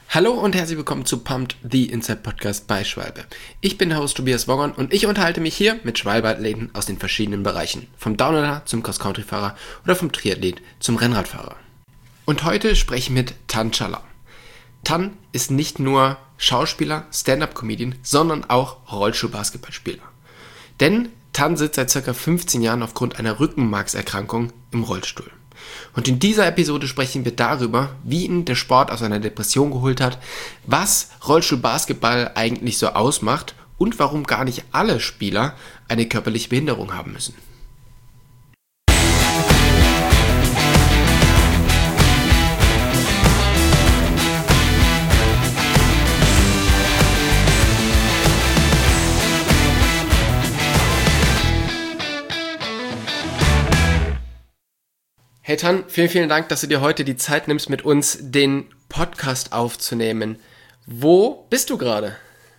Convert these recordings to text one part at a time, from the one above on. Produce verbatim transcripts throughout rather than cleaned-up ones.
Hallo und herzlich willkommen zu Pumped, the Inside Podcast bei Schwalbe. Ich bin der Host Tobias Wogon und ich unterhalte mich hier mit Schwalbe-Athleten aus den verschiedenen Bereichen. Vom Downhiller zum Cross-Country-Fahrer oder vom Triathlet zum Rennradfahrer. Und heute spreche ich mit Tan Challa. Tan ist nicht nur Schauspieler, Stand-Up-Comedian, sondern auch Rollstuhl-Basketballspieler. Denn Tan sitzt seit ca. fünfzehn Jahren aufgrund einer Rückenmarkserkrankung im Rollstuhl. Und in dieser Episode sprechen wir darüber, wie ihn der Sport aus einer Depression geholt hat, was Rollstuhl-Basketball eigentlich so ausmacht und warum gar nicht alle Spieler eine körperliche Behinderung haben müssen. Hey Tan, vielen, vielen Dank, dass du dir heute die Zeit nimmst, mit uns den Podcast aufzunehmen. Wo bist du gerade?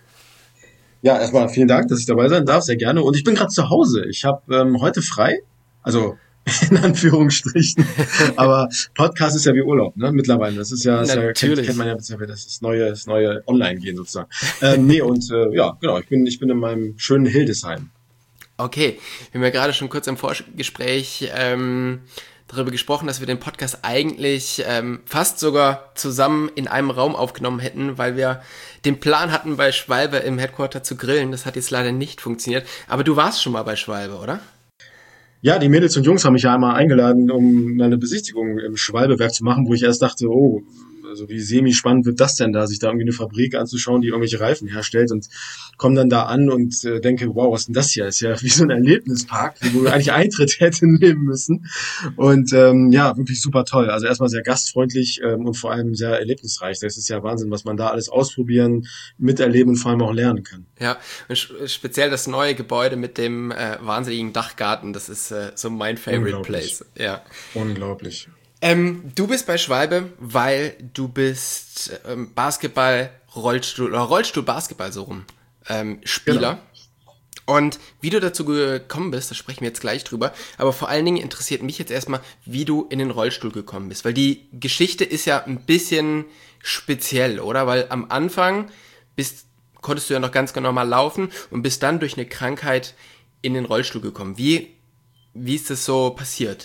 Ja, erstmal vielen Dank, dass ich dabei sein darf, sehr gerne. Und ich bin gerade zu Hause. Ich habe ähm, heute frei, also in Anführungsstrichen. Aber Podcast ist ja wie Urlaub, ne? Mittlerweile. Das ist ja, das ja kennt, kennt man ja, das ist neue, das neue Online-Gehen sozusagen. ähm, nee, und äh, ja, genau, ich bin, ich bin in meinem schönen Hildesheim. Okay, wir haben ja gerade schon kurz im Vorgespräch ähm, darüber gesprochen, dass wir den Podcast eigentlich ähm, fast sogar zusammen in einem Raum aufgenommen hätten, weil wir den Plan hatten, bei Schwalbe im Headquarter zu grillen. Das hat jetzt leider nicht funktioniert. Aber du warst schon mal bei Schwalbe, oder? Ja, die Mädels und Jungs haben mich ja einmal eingeladen, um eine Besichtigung im Schwalbe-Werk zu machen, wo ich erst dachte, oh, also wie semi-spannend wird das denn da, sich da irgendwie eine Fabrik anzuschauen, die irgendwelche Reifen herstellt, und komme dann da an und äh, denke, wow, was ist denn das hier? Das ist ja wie so ein Erlebnispark, wo wir eigentlich Eintritt hätten nehmen müssen. Und ähm, ja, wirklich super toll. Also erstmal sehr gastfreundlich ähm, und vor allem sehr erlebnisreich. Das ist ja Wahnsinn, was man da alles ausprobieren, miterleben und vor allem auch lernen kann. Ja, und speziell das neue Gebäude mit dem äh, wahnsinnigen Dachgarten, das ist äh, so mein Favorite Place. Ja. Unglaublich. Ähm, du bist bei Schwalbe, weil du bist ähm, Basketball, Rollstuhl oder Rollstuhl-Basketball so rum ähm, Spieler. Genau. Und wie du dazu gekommen bist, da sprechen wir jetzt gleich drüber. Aber vor allen Dingen interessiert mich jetzt erstmal, wie du in den Rollstuhl gekommen bist. Weil die Geschichte ist ja ein bisschen speziell, oder? Weil am Anfang bist, konntest du ja noch ganz normal laufen und bist dann durch eine Krankheit in den Rollstuhl gekommen. Wie, wie ist das so passiert?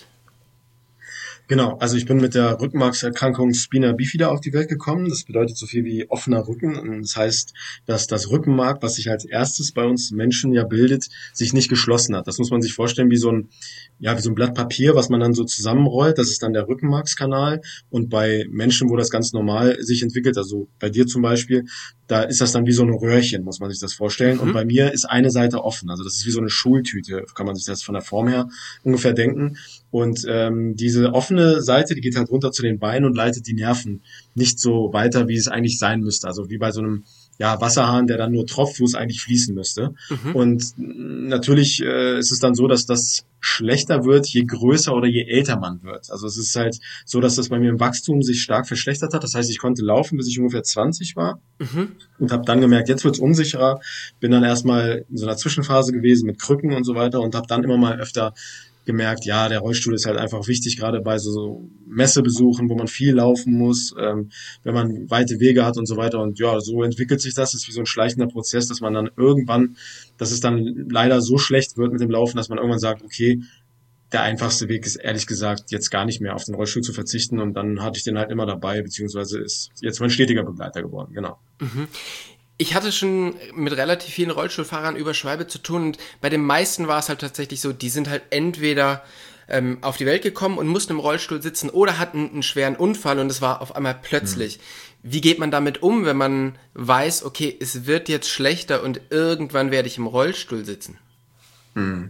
Genau, also ich bin mit der Rückenmarkserkrankung Spina bifida auf die Welt gekommen. Das bedeutet so viel wie offener Rücken. Und das heißt, dass das Rückenmark, was sich als erstes bei uns Menschen ja bildet, sich nicht geschlossen hat. Das muss man sich vorstellen wie so ein, ja, wie so ein Blatt Papier, was man dann so zusammenrollt. Das ist dann der Rückenmarkskanal. Und bei Menschen, wo das ganz normal sich entwickelt, also bei dir zum Beispiel, da ist das dann wie so ein Röhrchen, muss man sich das vorstellen. Mhm. Und bei mir ist eine Seite offen. Also das ist wie so eine Schultüte, kann man sich das von der Form her ungefähr denken. Und ähm, diese offene Seite, die geht halt runter zu den Beinen und leitet die Nerven nicht so weiter, wie es eigentlich sein müsste. Also wie bei so einem ja, Wasserhahn, der dann nur tropft, wo es eigentlich fließen müsste. Mhm. Und natürlich äh, ist es dann so, dass das schlechter wird, je größer oder je älter man wird. Also es ist halt so, dass das bei mir im Wachstum sich stark verschlechtert hat. Das heißt, ich konnte laufen, bis ich ungefähr zwanzig war. Mhm. Und habe dann gemerkt, jetzt wird's unsicherer. Bin dann erstmal in so einer Zwischenphase gewesen mit Krücken und so weiter und habe dann immer mal öfter gemerkt, ja, der Rollstuhl ist halt einfach wichtig, gerade bei so, so Messebesuchen, wo man viel laufen muss, ähm, wenn man weite Wege hat und so weiter. Und ja, so entwickelt sich das. Das ist wie so ein schleichender Prozess, dass man dann irgendwann, dass es dann leider so schlecht wird mit dem Laufen, dass man irgendwann sagt, okay, der einfachste Weg ist ehrlich gesagt jetzt gar nicht mehr auf den Rollstuhl zu verzichten. Und dann hatte ich den halt immer dabei, beziehungsweise ist jetzt mein stetiger Begleiter geworden, genau. Mhm. Ich hatte schon mit relativ vielen Rollstuhlfahrern über Schwalbe zu tun und bei den meisten war es halt tatsächlich so, die sind halt entweder ähm, auf die Welt gekommen und mussten im Rollstuhl sitzen oder hatten einen schweren Unfall und es war auf einmal plötzlich. Mhm. Wie geht man damit um, wenn man weiß, okay, es wird jetzt schlechter und irgendwann werde ich im Rollstuhl sitzen? Mhm.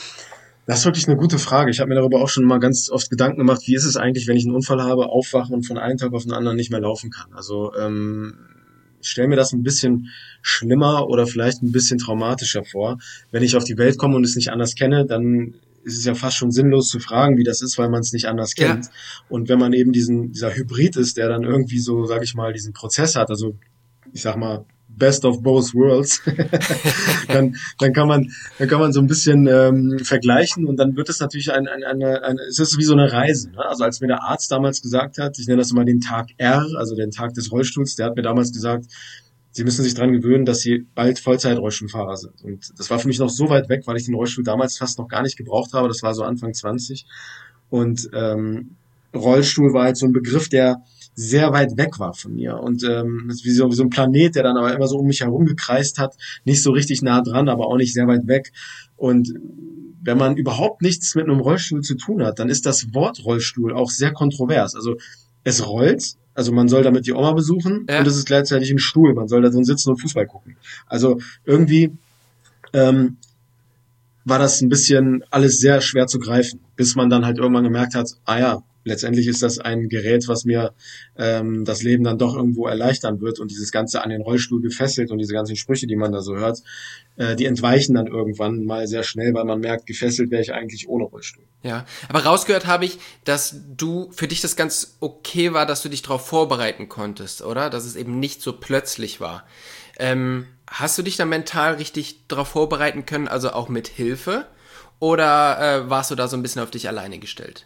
Das ist wirklich eine gute Frage. Ich habe mir darüber auch schon mal ganz oft Gedanken gemacht, wie ist es eigentlich, wenn ich einen Unfall habe, aufwache und von einem Tag auf den anderen nicht mehr laufen kann. Also ähm, ich stelle mir das ein bisschen schlimmer oder vielleicht ein bisschen traumatischer vor. Wenn ich auf die Welt komme und es nicht anders kenne, dann ist es ja fast schon sinnlos zu fragen, wie das ist, weil man es nicht anders kennt. Ja. Und wenn man eben diesen dieser Hybrid ist, der dann irgendwie so, sage ich mal, diesen Prozess hat, also ich sag mal, Best of both worlds, dann, dann kann man, dann kann man so ein bisschen ähm, vergleichen und dann wird es natürlich ein, ein, eine, eine, es ist wie so eine Reise. Ne? Also als mir der Arzt damals gesagt hat, ich nenne das immer den Tag R, also den Tag des Rollstuhls, der hat mir damals gesagt, Sie müssen sich dran gewöhnen, dass Sie bald Vollzeit-Rollstuhlfahrer sind. Und das war für mich noch so weit weg, weil ich den Rollstuhl damals fast noch gar nicht gebraucht habe. Das war so Anfang zwanzig. Und ähm, Rollstuhl war halt so ein Begriff, der sehr weit weg war von mir und ähm, das ist wie so, wie so ein Planet, der dann aber immer so um mich herum gekreist hat, nicht so richtig nah dran, aber auch nicht sehr weit weg. Und wenn man überhaupt nichts mit einem Rollstuhl zu tun hat, dann ist das Wort Rollstuhl auch sehr kontrovers. Also es rollt, also man soll damit die Oma besuchen Ja. und es ist gleichzeitig ein Stuhl, man soll da drin sitzen und Fußball gucken. Also irgendwie ähm, war das ein bisschen alles sehr schwer zu greifen, bis man dann halt irgendwann gemerkt hat, ah ja, letztendlich ist das ein Gerät, was mir ähm, das Leben dann doch irgendwo erleichtern wird und dieses Ganze an den Rollstuhl gefesselt und diese ganzen Sprüche, die man da so hört, äh, die entweichen dann irgendwann mal sehr schnell, weil man merkt, gefesselt wäre ich eigentlich ohne Rollstuhl. Ja, aber rausgehört habe ich, dass du, für dich das ganz okay war, dass du dich darauf vorbereiten konntest, oder? Dass es eben nicht so plötzlich war. Ähm, hast du dich dann mental richtig darauf vorbereiten können, also auch mit Hilfe? Oder äh, warst du da so ein bisschen auf dich alleine gestellt?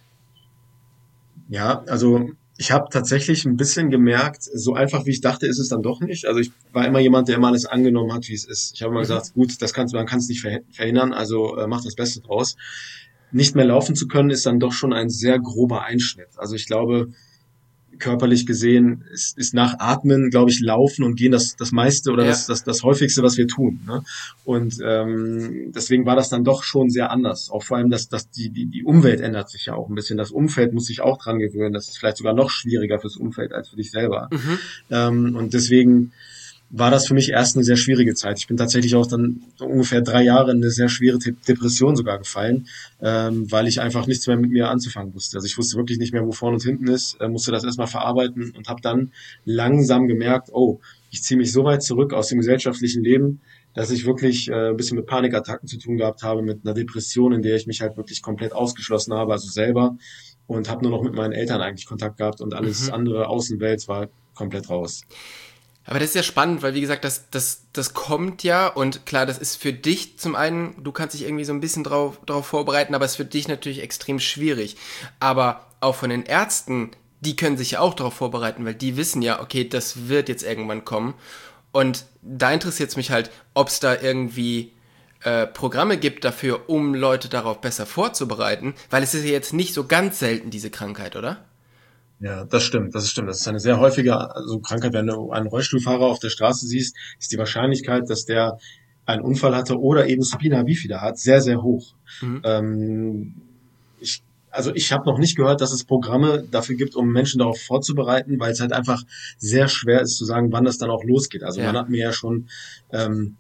Ja, also ich habe tatsächlich ein bisschen gemerkt, so einfach wie ich dachte, ist es dann doch nicht. Also ich war immer jemand, der immer alles angenommen hat, wie es ist. Ich habe immer Mhm. gesagt, gut, das kannst du, man kann es nicht verh- verhindern, also äh, mach das Beste draus. Nicht mehr laufen zu können, ist dann doch schon ein sehr grober Einschnitt. Also ich glaube, körperlich gesehen ist, ist nach Atmen, glaube ich, Laufen und Gehen das, das meiste oder Ja. das, das, das häufigste, was wir tun. Ne? Und ähm, deswegen war das dann doch schon sehr anders. Auch vor allem, dass, dass die, die, die Umwelt ändert sich ja auch ein bisschen. Das Umfeld muss sich auch dran gewöhnen. Das ist vielleicht sogar noch schwieriger fürs Umfeld als für dich selber. Mhm. Ähm, und deswegen war das für mich erst eine sehr schwierige Zeit. Ich bin tatsächlich auch dann so ungefähr drei Jahre in eine sehr schwere De- Depression sogar gefallen, ähm, weil ich einfach nichts mehr mit mir anzufangen wusste. Also ich wusste wirklich nicht mehr, wo vorne und hinten ist, äh, musste das erstmal verarbeiten und habe dann langsam gemerkt, oh, ich ziehe mich so weit zurück aus dem gesellschaftlichen Leben, dass ich wirklich äh, ein bisschen mit Panikattacken zu tun gehabt habe, mit einer Depression, in der ich mich halt wirklich komplett ausgeschlossen habe, also selber, und habe nur noch mit meinen Eltern eigentlich Kontakt gehabt und alles Mhm. andere Außenwelt war komplett raus. Aber das ist ja spannend, weil wie gesagt, das, das, das kommt ja und klar, das ist für dich zum einen, du kannst dich irgendwie so ein bisschen drauf, drauf vorbereiten, aber es ist für dich natürlich extrem schwierig. Aber auch von den Ärzten, die können sich ja auch darauf vorbereiten, weil die wissen ja, okay, das wird jetzt irgendwann kommen. Und da interessiert es mich halt, ob es da irgendwie äh, Programme gibt dafür, um Leute darauf besser vorzubereiten, weil es ist ja jetzt nicht so ganz selten, diese Krankheit, oder? Ja, das stimmt, das stimmt. Das ist eine sehr häufige also Krankheit. Wenn du einen Rollstuhlfahrer auf der Straße siehst, ist die Wahrscheinlichkeit, dass der einen Unfall hatte oder eben Spina bifida hat, sehr, sehr hoch. Mhm. Ähm, ich, also ich habe noch nicht gehört, dass es Programme dafür gibt, um Menschen darauf vorzubereiten, weil es halt einfach sehr schwer ist zu sagen, wann das dann auch losgeht. Also man Ja. hat mir ja schon ähm,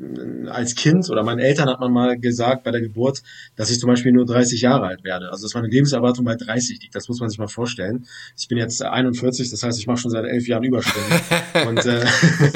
als Kind oder meinen Eltern hat man mal gesagt bei der Geburt, dass ich zum Beispiel nur dreißig Jahre alt werde. Also dass meine Lebenserwartung bei dreißig liegt. Das muss man sich mal vorstellen. Ich bin jetzt einundvierzig, das heißt, ich mache schon seit elf Jahren Überstunden. Und, äh,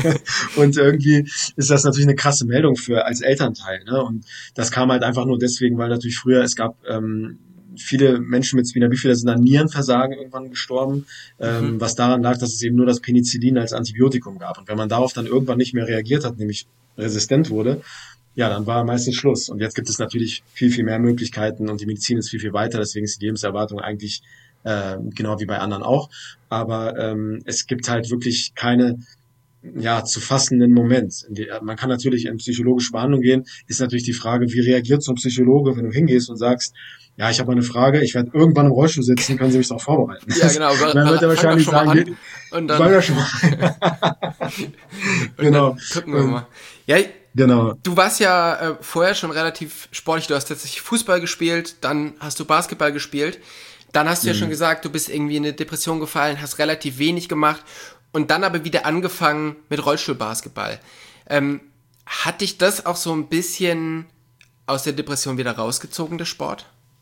und irgendwie ist das natürlich eine krasse Meldung für als Elternteil. Ne? Und das kam halt einfach nur deswegen, weil natürlich früher es gab ähm, viele Menschen mit Spina bifida sind an Nierenversagen irgendwann gestorben, Mhm. ähm, was daran lag, dass es eben nur das Penicillin als Antibiotikum gab. Und wenn man darauf dann irgendwann nicht mehr reagiert hat, nämlich resistent wurde, ja, dann war meistens Schluss. Und jetzt gibt es natürlich viel, viel mehr Möglichkeiten und die Medizin ist viel, viel weiter. Deswegen ist die Lebenserwartung eigentlich äh, genau wie bei anderen auch. Aber ähm, es gibt halt wirklich keine ja, zu fassenden Moment. In die, man kann natürlich in psychologische Behandlung gehen, ist natürlich die Frage, wie reagiert so ein Psychologe, wenn du hingehst und sagst, ja, ich habe eine Frage, ich werde irgendwann im Rollstuhl sitzen, können Sie mich darauf vorbereiten? Ja, genau. Und dann wird er Fang doch wahrscheinlich schon mal sagen, an ge- und fang dann, ja schon mal. und Genau. dann gucken wir Und, mal. Ja, genau. du warst ja äh, vorher schon relativ sportlich. Du hast tatsächlich Fußball gespielt, dann hast du Basketball gespielt. Dann hast du ja schon Mhm. gesagt, du bist irgendwie in eine Depression gefallen, hast relativ wenig gemacht und dann aber wieder angefangen mit Rollstuhlbasketball. Ähm, hat dich das auch so ein bisschen aus der Depression wieder rausgezogen, der Sport?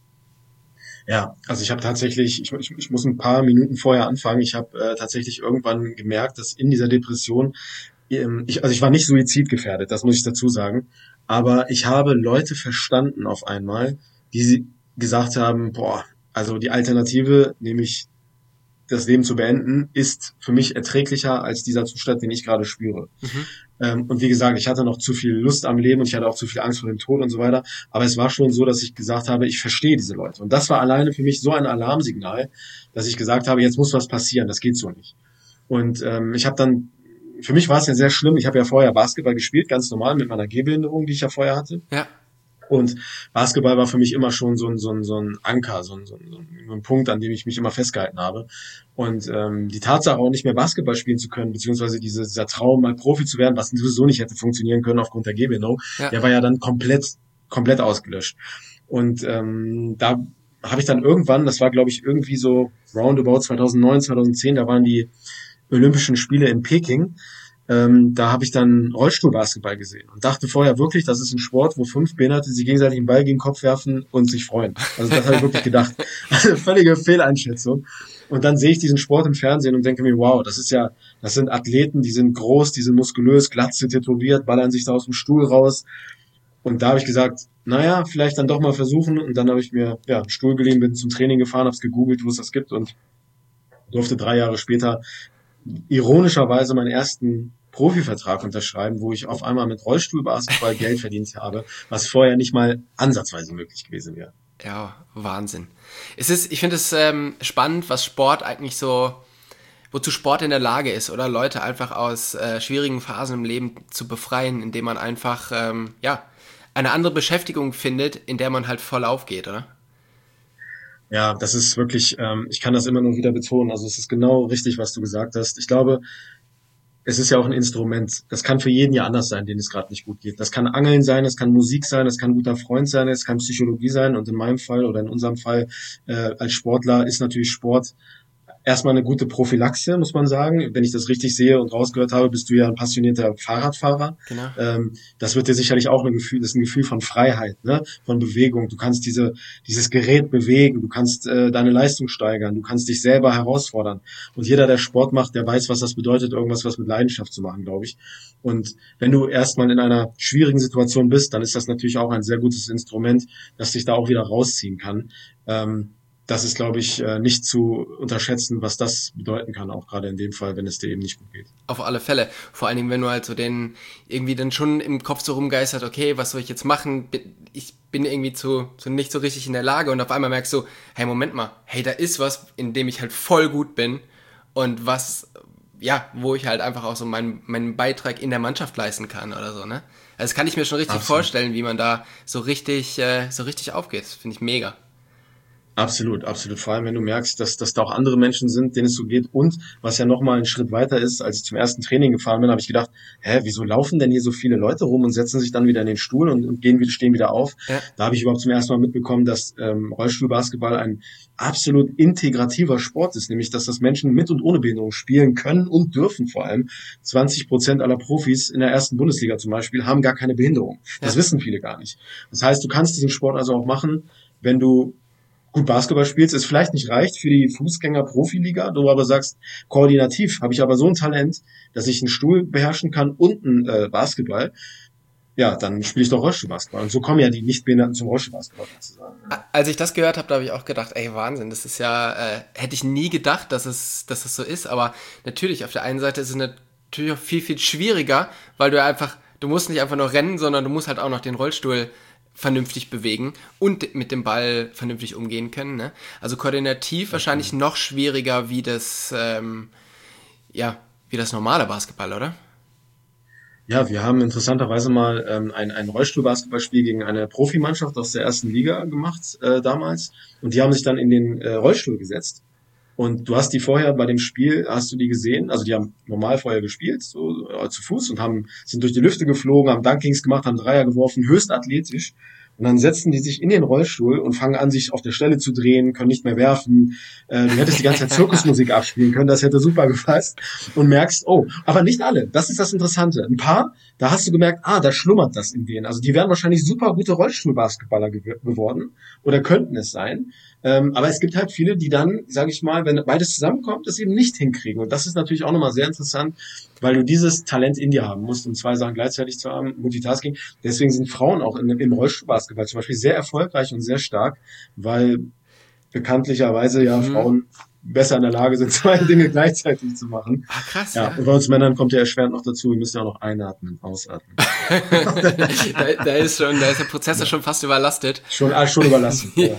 Ja, also ich habe tatsächlich, ich, ich, ich muss ein paar Minuten vorher anfangen. Ich habe äh, tatsächlich irgendwann gemerkt, dass in dieser Depression, ähm, ich, also ich war nicht suizidgefährdet, das muss ich dazu sagen, aber ich habe Leute verstanden auf einmal, die sie gesagt haben, boah, also die Alternative, nämlich das Leben zu beenden, ist für mich erträglicher als dieser Zustand, den ich gerade spüre. Mhm. Ähm, und wie gesagt, ich hatte noch zu viel Lust am Leben und ich hatte auch zu viel Angst vor dem Tod und so weiter. Aber es war schon so, dass ich gesagt habe, ich verstehe diese Leute. Und das war alleine für mich so ein Alarmsignal, dass ich gesagt habe, jetzt muss was passieren, das geht so nicht. Und ähm, ich habe dann, für mich war es ja sehr schlimm, ich habe ja vorher Basketball gespielt, ganz normal mit meiner Gehbehinderung, die ich ja vorher hatte. Ja. Und Basketball war für mich immer schon so ein, so ein, so ein Anker, so ein, so ein, so ein Punkt, an dem ich mich immer festgehalten habe. Und ähm, die Tatsache auch nicht mehr Basketball spielen zu können, beziehungsweise diese, dieser Traum, mal Profi zu werden, was sowieso nicht hätte funktionieren können aufgrund der Gehbehinderung, Ja. der war ja dann komplett, komplett ausgelöscht. Und ähm, da habe ich dann irgendwann, das war glaube ich irgendwie so roundabout zweitausendneun, zweitausendzehn, da waren die Olympischen Spiele in Peking. Ähm, da habe ich dann Rollstuhlbasketball gesehen und dachte vorher wirklich, das ist ein Sport, wo fünf Behinderte sich gegenseitig den Ball gegen den Kopf werfen und sich freuen. Also das habe ich wirklich gedacht. Also völlige Fehleinschätzung. Und dann sehe ich diesen Sport im Fernsehen und denke mir, wow, das ist ja, das sind Athleten, die sind groß, die sind muskulös, glatze, tätowiert, ballern sich da aus dem Stuhl raus. Und da habe ich gesagt, naja, vielleicht dann doch mal versuchen. Und dann habe ich mir ja einen Stuhl geliehen, bin zum Training gefahren, habe es gegoogelt, wo es das gibt und durfte drei Jahre später ironischerweise meinen ersten Profivertrag unterschreiben, wo ich auf einmal mit Rollstuhlbasketball Geld verdient habe, was vorher nicht mal ansatzweise möglich gewesen wäre. Ja, Wahnsinn. Es ist, ich finde es ähm, spannend, was Sport eigentlich so, wozu Sport in der Lage ist, oder Leute einfach aus äh, schwierigen Phasen im Leben zu befreien, indem man einfach, ähm, ja, eine andere Beschäftigung findet, in der man halt voll aufgeht, oder? Ja, das ist wirklich, ähm, ich kann das immer nur wieder betonen. Also es ist genau richtig, was du gesagt hast. Ich glaube, es ist ja auch ein Instrument. Das kann für jeden ja anders sein, den es gerade nicht gut geht. Das kann Angeln sein, das kann Musik sein, das kann ein guter Freund sein, es kann Psychologie sein. Und in meinem Fall oder in unserem Fall äh, als Sportler ist natürlich Sport erstmal eine gute Prophylaxe, muss man sagen. Wenn ich das richtig sehe und rausgehört habe, bist du ja ein passionierter Fahrradfahrer. Genau. Ähm, das wird dir sicherlich auch ein Gefühl, das ist ein Gefühl von Freiheit, ne? Von Bewegung. Du kannst diese, dieses Gerät bewegen, du kannst äh, deine Leistung steigern, du kannst dich selber herausfordern. Und jeder, der Sport macht, der weiß, was das bedeutet, irgendwas was mit Leidenschaft zu machen, glaube ich. Und wenn du erstmal in einer schwierigen Situation bist, dann ist das natürlich auch ein sehr gutes Instrument, das dich da auch wieder rausziehen kann. Ähm, Das ist, glaube ich, nicht zu unterschätzen, was das bedeuten kann, auch gerade in dem Fall, wenn es dir eben nicht gut geht. Auf alle Fälle. Vor allen Dingen, wenn du halt so den irgendwie dann schon im Kopf so rumgeistert, okay, was soll ich jetzt machen? Ich bin irgendwie zu, zu nicht so richtig in der Lage und auf einmal merkst du, hey, Moment mal, hey, da ist was, in dem ich halt voll gut bin und was, ja, wo ich halt einfach auch so meinen, meinen Beitrag in der Mannschaft leisten kann oder so, ne? Also das kann ich mir schon richtig Absolut. vorstellen, wie man da so richtig, äh, so richtig aufgeht. Das finde ich mega. Absolut, absolut. Vor allem, wenn du merkst, dass, dass da auch andere Menschen sind, denen es so geht. Und was ja nochmal einen Schritt weiter ist, als ich zum ersten Training gefahren bin, habe ich gedacht, hä, wieso laufen denn hier so viele Leute rum und setzen sich dann wieder in den Stuhl und, und gehen wieder, stehen wieder auf? Ja. Da habe ich überhaupt zum ersten Mal mitbekommen, dass ähm, Rollstuhlbasketball ein absolut integrativer Sport ist, nämlich dass das Menschen mit und ohne Behinderung spielen können und dürfen vor allem. zwanzig Prozent aller Profis in der ersten Bundesliga zum Beispiel haben gar keine Behinderung. Das Ja. wissen viele gar nicht. Das heißt, du kannst diesen Sport also auch machen, wenn du gut Basketball spielst, es vielleicht nicht reicht für die Fußgänger-Profiliga, du aber sagst, koordinativ habe ich aber so ein Talent, dass ich einen Stuhl beherrschen kann und einen äh, Basketball, ja, dann spiele ich doch Rollstuhlbasketball. Und so kommen ja die Nichtbehinderten zum Rollstuhlbasketball sozusagen. Als ich das gehört habe, da habe ich auch gedacht, ey, Wahnsinn, das ist ja, äh, hätte ich nie gedacht, dass es, dass es so ist, aber natürlich, auf der einen Seite ist es natürlich auch viel, viel schwieriger, weil du einfach, du musst nicht einfach nur rennen, sondern du musst halt auch noch den Rollstuhl vernünftig bewegen und mit dem Ball vernünftig umgehen können, ne? Also koordinativ wahrscheinlich noch schwieriger wie das, ähm, ja, wie das normale Basketball, oder? Ja, wir haben interessanterweise mal ähm, ein, ein Rollstuhlbasketballspiel gegen eine Profimannschaft aus der ersten Liga gemacht äh, damals. Und die haben sich dann in den äh, Rollstuhl gesetzt. Und du hast die vorher bei dem Spiel, hast du die gesehen? Also die haben normal vorher gespielt, so äh, zu Fuß und haben sind durch die Lüfte geflogen, haben Dunkings gemacht, haben Dreier geworfen, höchst athletisch. Und dann setzen die sich in den Rollstuhl und fangen an, sich auf der Stelle zu drehen, können nicht mehr werfen. Äh, du hättest die ganze Zeit Zirkusmusik abspielen können, das hätte super gepasst. Und merkst, oh, aber nicht alle. Das ist das Interessante. Ein paar, da hast du gemerkt, ah, da schlummert das in denen. Also die wären wahrscheinlich super gute Rollstuhlbasketballer gew- geworden oder könnten es sein. Ähm, aber es gibt halt viele, die dann, sage ich mal, wenn beides zusammenkommt, das eben nicht hinkriegen. Und das ist natürlich auch nochmal sehr interessant, weil du dieses Talent in dir haben musst, um zwei Sachen gleichzeitig zu haben, Multitasking. Deswegen sind Frauen auch in, im Rollstuhlbasketball zum Beispiel sehr erfolgreich und sehr stark, weil bekanntlicherweise ja Mhm. Frauen besser in der Lage sind, zwei Dinge gleichzeitig zu machen. Ah, krass, Ja, ja. und bei uns Männern kommt ja erschwerend noch dazu, wir müssen ja auch noch einatmen, ausatmen. da, da ist schon, da ist der Prozessor schon fast überlastet. Schon, ah, schon überlassen. Ja.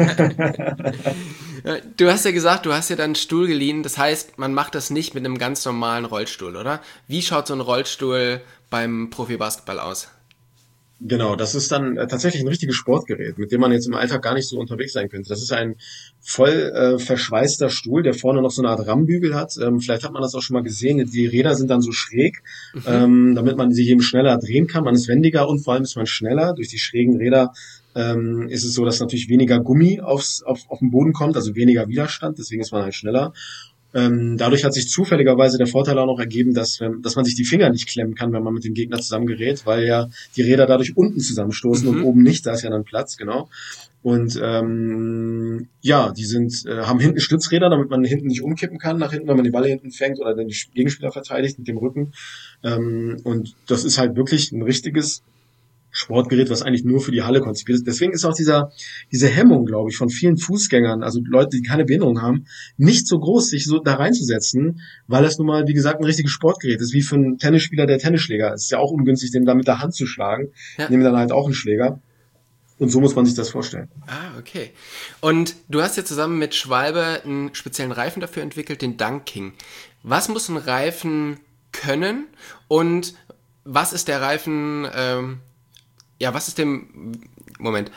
Du hast ja gesagt, du hast ja dann einen Stuhl geliehen. Das heißt, man macht das nicht mit einem ganz normalen Rollstuhl, oder? Wie schaut so ein Rollstuhl beim Profibasketball aus? Genau, das ist dann äh, tatsächlich ein richtiges Sportgerät, mit dem man jetzt im Alltag gar nicht so unterwegs sein könnte. Das ist ein voll äh, verschweißter Stuhl, der vorne noch so eine Art Rammbügel hat. Ähm, vielleicht hat man das auch schon mal gesehen. Die Räder sind dann so schräg, mhm. ähm, damit man sich eben schneller drehen kann. Man ist wendiger und vor allem ist man schneller. Durch die schrägen Räder ähm, ist es so, dass natürlich weniger Gummi aufs, auf, auf den Boden kommt, also weniger Widerstand. Deswegen ist man halt schneller. Ähm, dadurch hat sich zufälligerweise der Vorteil auch noch ergeben, dass, wenn, dass man sich die Finger nicht klemmen kann, wenn man mit dem Gegner zusammengerät, weil ja die Räder dadurch unten zusammenstoßen mhm. und oben nicht, da ist ja dann Platz, genau. Und ähm, ja, die sind äh, haben hinten Stützräder, damit man hinten nicht umkippen kann, nach hinten, wenn man den Ball hinten fängt oder den Gegenspieler verteidigt mit dem Rücken. Ähm, und das ist halt wirklich ein richtiges Sportgerät, was eigentlich nur für die Halle konzipiert ist. Deswegen ist auch dieser, diese Hemmung, glaube ich, von vielen Fußgängern, also Leute, die keine Behinderung haben, nicht so groß, sich so da reinzusetzen, weil es nun mal, wie gesagt, ein richtiges Sportgerät ist, wie für einen Tennisspieler der Tennisschläger. Es ist ja auch ungünstig, den da mit der Hand zu schlagen. Ja. Nehmen dann halt auch einen Schläger. Und so muss man sich das vorstellen. Ah, okay. Und du hast ja zusammen mit Schwalbe einen speziellen Reifen dafür entwickelt, den Dunk King. Was muss ein Reifen können und was ist der Reifen, ähm, ja, was ist dem, Moment,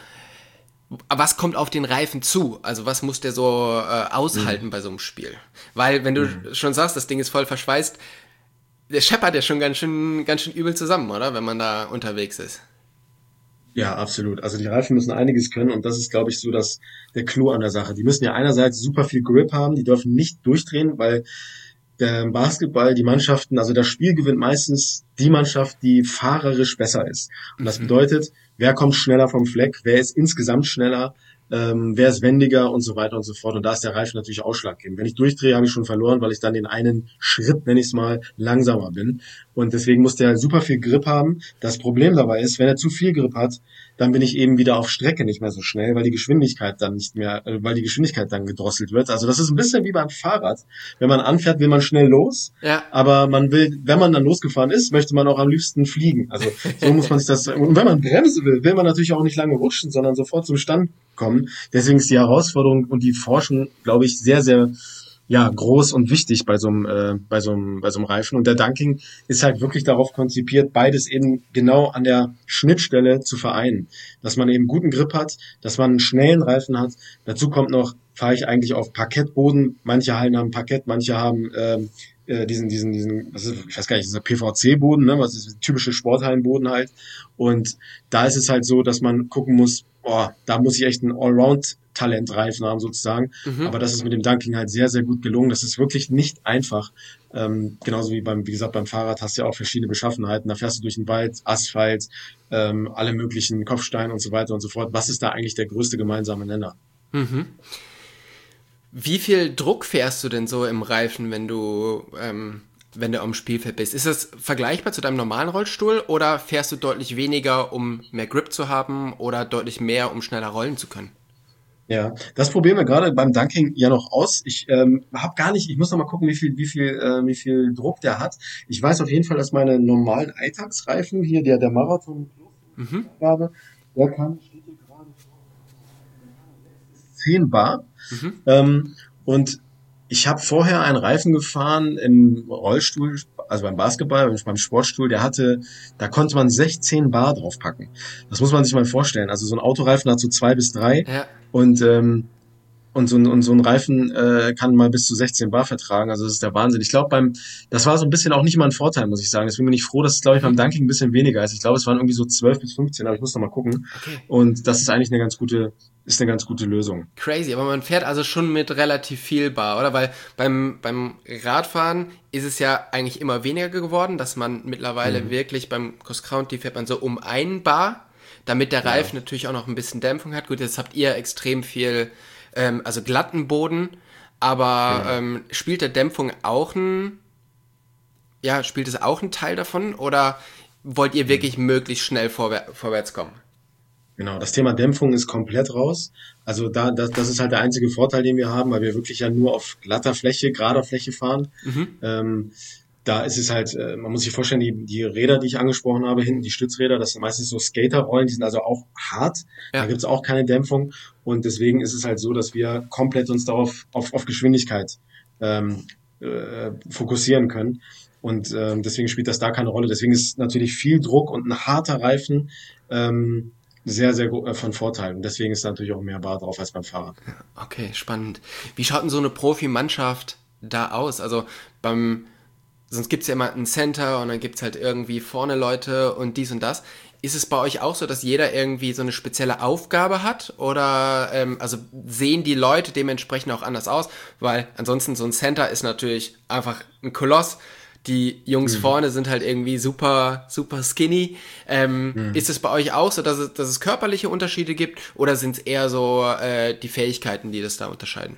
was kommt auf den Reifen zu? Also was muss der so äh, aushalten mhm. bei so einem Spiel? Weil, wenn du mhm. schon sagst, das Ding ist voll verschweißt, der scheppert ja schon ganz schön, ganz schön übel zusammen, oder? Wenn man da unterwegs ist. Ja, absolut. Also die Reifen müssen einiges können und das ist, glaube ich, so das, der Clou an der Sache. Die müssen ja einerseits super viel Grip haben, die dürfen nicht durchdrehen, weil der Basketball, die Mannschaften, also das Spiel gewinnt meistens die Mannschaft, die fahrerisch besser ist. Und das bedeutet, wer kommt schneller vom Fleck, wer ist insgesamt schneller, ähm, wer ist wendiger und so weiter und so fort. Und da ist der Reifen natürlich ausschlaggebend. Wenn ich durchdrehe, habe ich schon verloren, weil ich dann den einen Schritt, nenne ich es mal, langsamer bin. Und deswegen muss der super viel Grip haben. Das Problem dabei ist, wenn er zu viel Grip hat, dann bin ich eben wieder auf Strecke nicht mehr so schnell, weil die Geschwindigkeit dann nicht mehr, äh, weil die Geschwindigkeit dann gedrosselt wird. Also das ist ein bisschen wie beim Fahrrad. Wenn man anfährt, will man schnell los, ja. aber man will, wenn man dann losgefahren ist, möchte man auch am liebsten fliegen. Also so muss man sich das, und wenn man bremsen will, will man natürlich auch nicht lange rutschen, sondern sofort zum Stand kommen. Deswegen ist die Herausforderung und die Forschung, glaube ich, sehr, sehr ja groß und wichtig bei so einem äh, bei so einem bei so einem Reifen. Und der Dunking ist halt wirklich darauf konzipiert, beides eben genau an der Schnittstelle zu vereinen, dass man eben guten Grip hat, dass man einen schnellen Reifen hat. Dazu kommt noch, fahre ich eigentlich auf Parkettboden. Manche Hallen haben Parkett, manche haben ähm, äh, diesen diesen diesen was ist, ich weiß gar nicht, dieser P V C-Boden, ne, was ist der typische Sporthallenboden halt. Und da ist es halt so, dass man gucken muss, boah, da muss ich echt einen Allround-Talentreifen haben sozusagen. Mhm. Aber das ist mit dem Dunking halt sehr, sehr gut gelungen. Das ist wirklich nicht einfach. Ähm, genauso wie beim, wie gesagt, beim Fahrrad hast du ja auch verschiedene Beschaffenheiten. Da fährst du durch den Wald, Asphalt, ähm, alle möglichen Kopfsteine und so weiter und so fort. Was ist da eigentlich der größte gemeinsame Nenner? Mhm. Wie viel Druck fährst du denn so im Reifen, wenn du, ähm, wenn du am Spielfeld bist? Ist das vergleichbar zu deinem normalen Rollstuhl oder fährst du deutlich weniger, um mehr Grip zu haben oder deutlich mehr, um schneller rollen zu können? Ja, das probieren wir gerade beim Dunking ja noch aus. Ich ähm, habe gar nicht, ich muss noch mal gucken, wie viel, wie viel, äh, wie viel Druck der hat. Ich weiß auf jeden Fall, dass meine normalen Alltagsreifen hier, der der Marathon mhm. habe, der kann steht hier gerade zehn Bar. Mhm. Ähm, und ich habe vorher einen Reifen gefahren im Rollstuhl, also beim Basketball, beim Sportstuhl, der hatte, da konnte man sechzehn Bar draufpacken. Das muss man sich mal vorstellen. Also so ein Autoreifen hat so zwei bis drei ja. und ähm, und so ein, und so ein Reifen äh, kann mal bis zu sechzehn Bar vertragen. Also das ist der Wahnsinn. Ich glaube, beim, das war so ein bisschen auch nicht mal ein Vorteil, muss ich sagen. Deswegen bin ich froh, dass es, glaube ich, beim Dunking ein bisschen weniger ist. Ich glaube, es waren irgendwie so zwölf bis fünfzehn, aber ich muss noch mal gucken. Okay. Und das ist eigentlich eine ganz gute, ist eine ganz gute Lösung. Crazy, aber man fährt also schon mit relativ viel Bar, oder? Weil beim, beim Radfahren ist es ja eigentlich immer weniger geworden, dass man mittlerweile mhm. wirklich beim Cross-Country fährt man so um ein Bar, damit der Reifen ja. natürlich auch noch ein bisschen Dämpfung hat. Gut, jetzt habt ihr extrem viel Ähm, also glatten Boden, aber ja. ähm, spielt der Dämpfung auch ein, ja, spielt es auch ein Teil davon oder wollt ihr wirklich mhm. möglichst schnell vorwär- vorwärts kommen? Genau, das Thema Dämpfung ist komplett raus. Also da, das, das ist halt der einzige Vorteil, den wir haben, weil wir wirklich ja nur auf glatter Fläche, gerader Fläche fahren. Mhm. Ähm, Da ist es halt, äh, man muss sich vorstellen, die, die Räder, die ich angesprochen habe, hinten, die Stützräder, das sind meistens so Skaterrollen, die sind also auch hart. Da Ja, gibt's auch keine Dämpfung. Und deswegen ist es halt so, dass wir komplett uns darauf auf, auf Geschwindigkeit ähm, äh, fokussieren können. Und ähm, deswegen spielt das da keine Rolle. Deswegen ist natürlich viel Druck und ein harter Reifen ähm, sehr, sehr gro- äh, von Vorteil. Und deswegen ist da natürlich auch mehr Bar drauf als beim Fahrrad. okay, spannend. Wie schaut denn so eine Profimannschaft da aus? Also beim, sonst gibt's ja immer ein Center und dann gibt's halt irgendwie vorne Leute und dies und das. Ist es bei euch auch so, dass jeder irgendwie so eine spezielle Aufgabe hat? Oder ähm, also sehen die Leute dementsprechend auch anders aus? Weil ansonsten so ein Center ist natürlich einfach ein Koloss. Die Jungs Mhm. vorne sind halt irgendwie super, super skinny. Ähm, Mhm. ist es bei euch auch so, dass es, dass es körperliche Unterschiede gibt? Oder sind es eher so äh, die Fähigkeiten, die das da unterscheiden?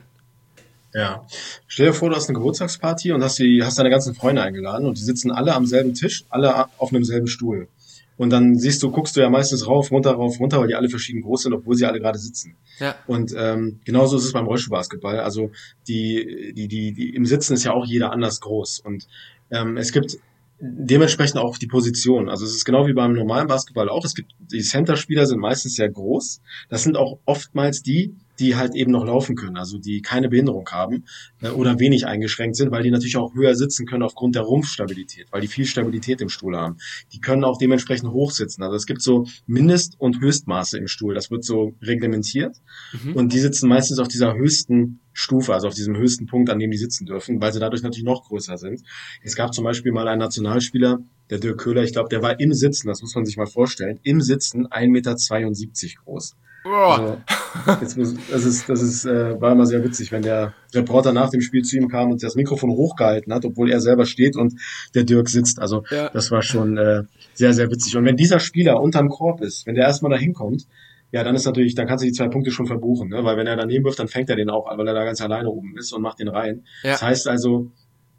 Ja. Stell dir vor, du hast eine Geburtstagsparty und hast die, hast deine ganzen Freunde eingeladen und die sitzen alle am selben Tisch, alle auf einem selben Stuhl. Und dann siehst du, guckst du ja meistens rauf, runter, rauf, runter, weil die alle verschieden groß sind, obwohl sie alle gerade sitzen. Ja. Und ähm, genauso ist es beim Rollstuhlbasketball. Also die, die, die, die im Sitzen ist ja auch jeder anders groß. Und ähm, es gibt dementsprechend auch die Position. Also es ist genau wie beim normalen Basketball auch. Es gibt die Center-Spieler sind meistens sehr groß. Das sind auch oftmals die, die halt eben noch laufen können, also die keine Behinderung haben äh, oder wenig eingeschränkt sind, weil die natürlich auch höher sitzen können aufgrund der Rumpfstabilität, weil die viel Stabilität im Stuhl haben. Die können auch dementsprechend hoch sitzen. Also es gibt so Mindest- und Höchstmaße im Stuhl. Das wird so reglementiert. Mhm. Und die sitzen meistens auf dieser höchsten Stufe, also auf diesem höchsten Punkt, an dem die sitzen dürfen, weil sie dadurch natürlich noch größer sind. Es gab zum Beispiel mal einen Nationalspieler, der Dirk Köhler, ich glaube, der war im Sitzen, das muss man sich mal vorstellen, im Sitzen ein Meter zweiundsiebzig groß. Boah. Also jetzt muss, das ist, das ist, äh, war immer sehr witzig, wenn der Reporter nach dem Spiel zu ihm kam und das Mikrofon hochgehalten hat, obwohl er selber steht und der Dirk sitzt. Also Ja. das war schon äh, sehr, sehr witzig. Und wenn dieser Spieler unterm Korb ist, wenn der erstmal da hinkommt, ja, dann ist natürlich, dann kannst du die zwei Punkte schon verbuchen, ne? Weil wenn er daneben wirft, dann fängt er den auch, weil er da ganz alleine oben ist und macht den rein. Das Ja. heißt also,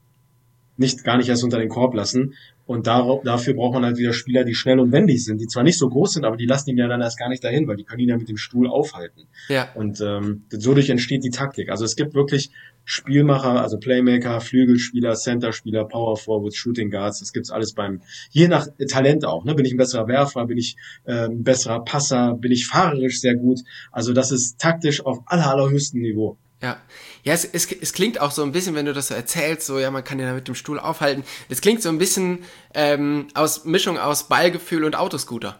nicht gar nicht erst unter den Korb lassen. Und darauf, dafür braucht man halt wieder Spieler, die schnell und wendig sind, die zwar nicht so groß sind, aber die lassen ihn ja dann erst gar nicht dahin, weil die können ihn ja mit dem Stuhl aufhalten. Ja. Und ähm, so durch entsteht die Taktik. Also es gibt wirklich Spielmacher, also Playmaker, Flügelspieler, Centerspieler, Power Forwards, Shooting Guards. Das gibt's alles beim, je nach Talent auch. Ne? Bin ich ein besserer Werfer, bin ich äh, ein besserer Passer, bin ich fahrerisch sehr gut. Also das ist taktisch auf aller, allerhöchstem Niveau. Ja, ja, es, es, es klingt auch so ein bisschen, wenn du das so erzählst, so, ja, man kann den da mit dem Stuhl aufhalten. Es klingt so ein bisschen ähm, aus Mischung aus Ballgefühl und Autoscooter.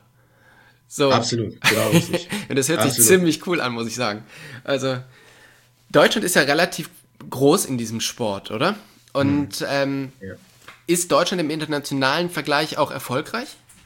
So. Absolut, genau richtig. Und das hört sich Absolut. ziemlich cool an, muss ich sagen. Also, Deutschland ist ja relativ groß in diesem Sport, oder? Hm. Und ähm, Ja. ist Deutschland im internationalen Vergleich auch erfolgreich?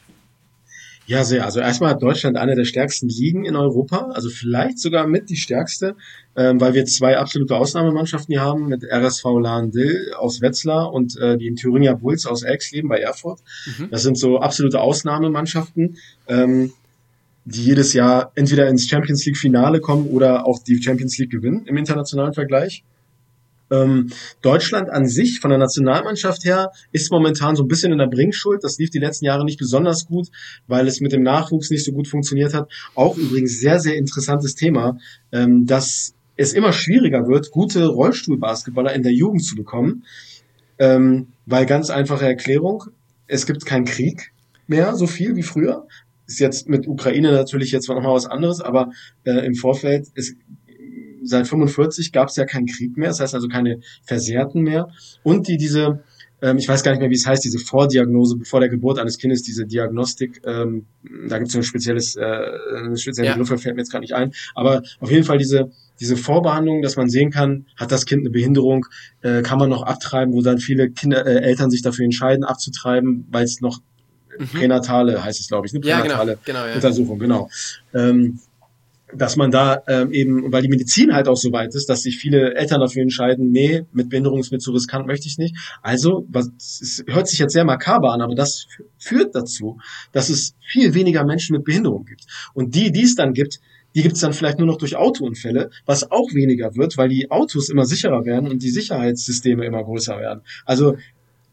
Ja, sehr. Also erstmal hat Deutschland eine der stärksten Ligen in Europa, also vielleicht sogar mit die stärkste, ähm, weil wir zwei absolute Ausnahmemannschaften hier haben mit R S V Lahn-Dill aus Wetzlar und äh, die Thüringer Bulls aus Erxleben bei Erfurt. Mhm. Das sind so absolute Ausnahmemannschaften, ähm, die jedes Jahr entweder ins Champions League Finale kommen oder auch die Champions League gewinnen im internationalen Vergleich. Ähm, Deutschland an sich von der Nationalmannschaft her ist momentan so ein bisschen in der Bringschuld. Das lief die letzten Jahre nicht besonders gut, weil es mit dem Nachwuchs nicht so gut funktioniert hat. Auch übrigens sehr, sehr interessantes Thema, ähm, dass es immer schwieriger wird, gute Rollstuhlbasketballer in der Jugend zu bekommen, ähm, weil ganz einfache Erklärung, es gibt keinen Krieg mehr so viel wie früher. Ist jetzt mit Ukraine natürlich jetzt noch mal was anderes, aber äh, im Vorfeld ist seit fünfundvierzig gab es ja keinen Krieg mehr, das heißt also keine Versehrten mehr. Und die diese, ähm, ich weiß gar nicht mehr, wie es heißt, diese Vordiagnose vor der Geburt eines Kindes, diese Diagnostik, ähm, da gibt es so ein spezielles, äh, einen speziellen Ja. Begriff, der fällt mir jetzt gerade nicht ein. Aber auf jeden Fall diese diese Vorbehandlung, dass man sehen kann, hat das Kind eine Behinderung, äh, kann man noch abtreiben, wo dann viele Kinder, äh, Eltern sich dafür entscheiden, abzutreiben, weil es noch Mhm. pränatale, heißt es glaube ich, eine Ja, genau, pränatale genau, ja. Untersuchung, genau. Ähm, dass man da ähm, eben, weil die Medizin halt auch so weit ist, dass sich viele Eltern dafür entscheiden, nee, mit Behinderung ist mir zu riskant, möchte ich nicht. Also, was, es hört sich jetzt sehr makaber an, aber das f- führt dazu, dass es viel weniger Menschen mit Behinderung gibt. Und die, die es dann gibt, die gibt es dann vielleicht nur noch durch Autounfälle, was auch weniger wird, weil die Autos immer sicherer werden und die Sicherheitssysteme immer größer werden. Also